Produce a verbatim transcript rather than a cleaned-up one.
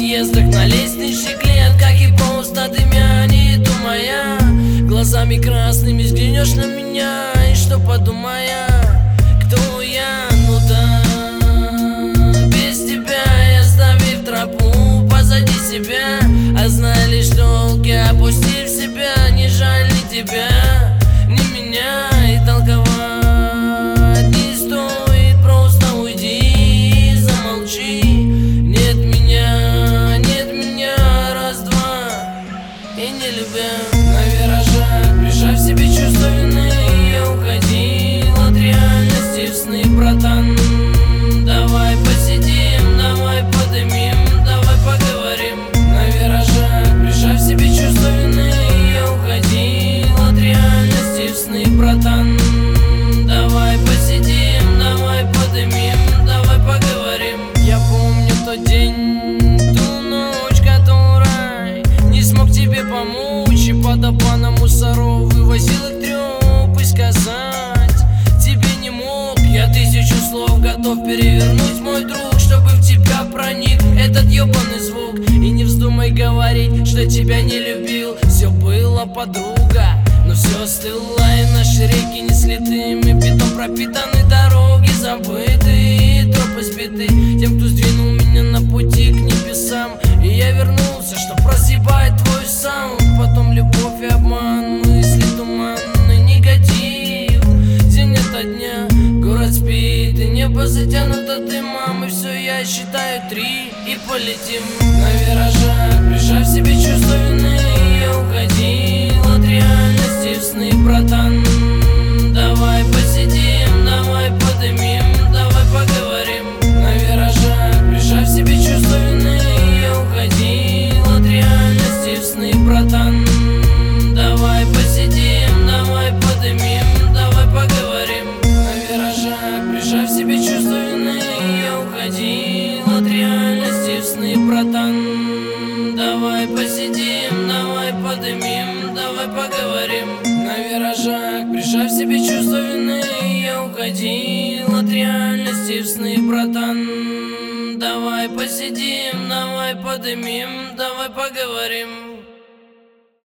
переездах на лестничный клет, как и просто дымя, не иду моя. Глазами красными взглянешь на меня, и что подумая, кто я? Ну да, без тебя я, оставив тропу позади себя, а знали, что волки, опустив себя, не жаль ни тебя, ни меня. И толковать не стоит, просто уйди, замолчи. Нет меня, нет меня, раз-два, и не любя. На виражах, прижав себе чувство вины, я уходил от реальности в сны, братан. Давай посидим, давай подымим, давай поговорим. На виражах, прижав себе чувство вины, я уходил от реальности в сны, братан. Давай посидим, давай подымим, давай поговорим. Я помню тот день, ту ночь, которой не смог тебе помочь, и под опаном мусоров вывозил их трёп, и сказать тебе не мог. Я тысячу слов готов перевернуть, мой друг, чтобы в тебя проник этот ёбаный звук. И не вздумай говорить, что тебя не любил. Все было, подруга, но все стыло, и наши реки несли дым, и бетон пропитаны, дороги забыты, тропы сбиты тем, кто сдвинул меня на пути к небесам. И я вернулся, чтоб разъебать твой саунд. Потом любовь и обман, мысли туманный негатив. День ото дня, город спит, и небо затянуто дымом. И все, я считаю три, и полетим. На виражах, прижав себе чувство вины, я уходил от реальности в сны, братан. Давай посидим, давай подымим, давай поговорим. На виражах, прижав себе чувство вины, я уходил от реальности в сны, братан. Давай посидим, давай подымим, давай поговорим. На виражах, прижав себе чувство вины, я уходил от реальности в сны, братан. Давай посидим, давай подымим, давай поговорим. На виражах, прижав себе чувство вины, я уходил от реальности в сны, братан. Давай посидим, давай подымим, давай поговорим.